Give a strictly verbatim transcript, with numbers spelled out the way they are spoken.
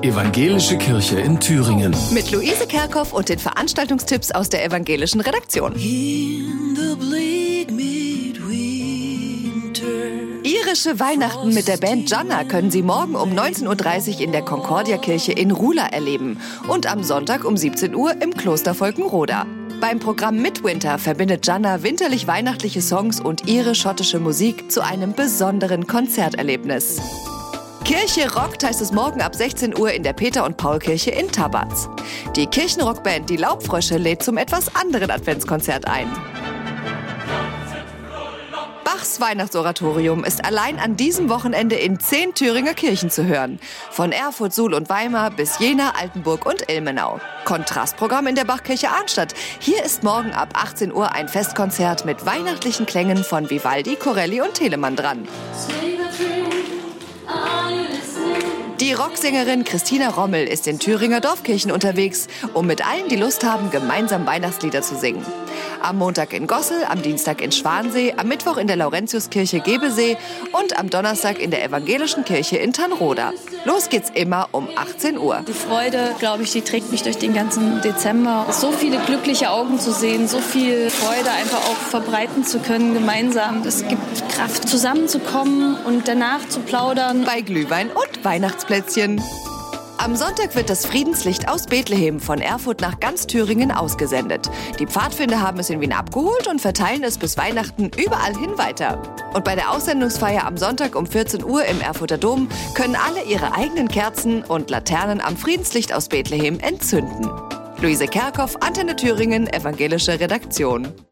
Evangelische Kirche in Thüringen. Mit Luise Kerkhoff und den Veranstaltungstipps aus der evangelischen Redaktion. Irische Weihnachten mit der Band Janna können Sie morgen um neunzehn Uhr dreißig in der Concordia-Kirche in Rula erleben und am Sonntag um siebzehn Uhr im Kloster Volkenroda. Beim Programm Midwinter verbindet Janna winterlich-weihnachtliche Songs und irisch-schottische Musik zu einem besonderen Konzerterlebnis. Kirche rockt heißt es morgen ab sechzehn Uhr in der Peter- und Paul-Kirche in Tabatz. Die Kirchenrockband Die Laubfrösche lädt zum etwas anderen Adventskonzert ein. Bachs Weihnachtsoratorium ist allein an diesem Wochenende in zehn Thüringer Kirchen zu hören. Von Erfurt, Suhl und Weimar bis Jena, Altenburg und Ilmenau. Kontrastprogramm in der Bachkirche Arnstadt. Hier ist morgen ab achtzehn Uhr ein Festkonzert mit weihnachtlichen Klängen von Vivaldi, Corelli und Telemann dran. Die Rocksängerin Christina Rommel ist in Thüringer Dorfkirchen unterwegs, um mit allen, die Lust haben, gemeinsam Weihnachtslieder zu singen. Am Montag in Gossel, am Dienstag in Schwansee, am Mittwoch in der Laurentiuskirche Gebesee und am Donnerstag in der evangelischen Kirche in Tannroda. Los geht's immer um achtzehn Uhr. Die Freude, glaube ich, die trägt mich durch den ganzen Dezember. So viele glückliche Augen zu sehen, so viel Freude einfach auch verbreiten zu können gemeinsam. Es gibt Kraft, zusammenzukommen und danach zu plaudern. Bei Glühwein und Weihnachtsplätzchen. Am Sonntag wird das Friedenslicht aus Bethlehem von Erfurt nach ganz Thüringen ausgesendet. Die Pfadfinder haben es in Wien abgeholt und verteilen es bis Weihnachten überall hin weiter. Und bei der Aussendungsfeier am Sonntag um vierzehn Uhr im Erfurter Dom können alle ihre eigenen Kerzen und Laternen am Friedenslicht aus Bethlehem entzünden. Luise Kerkhoff, Antenne Thüringen, evangelische Redaktion.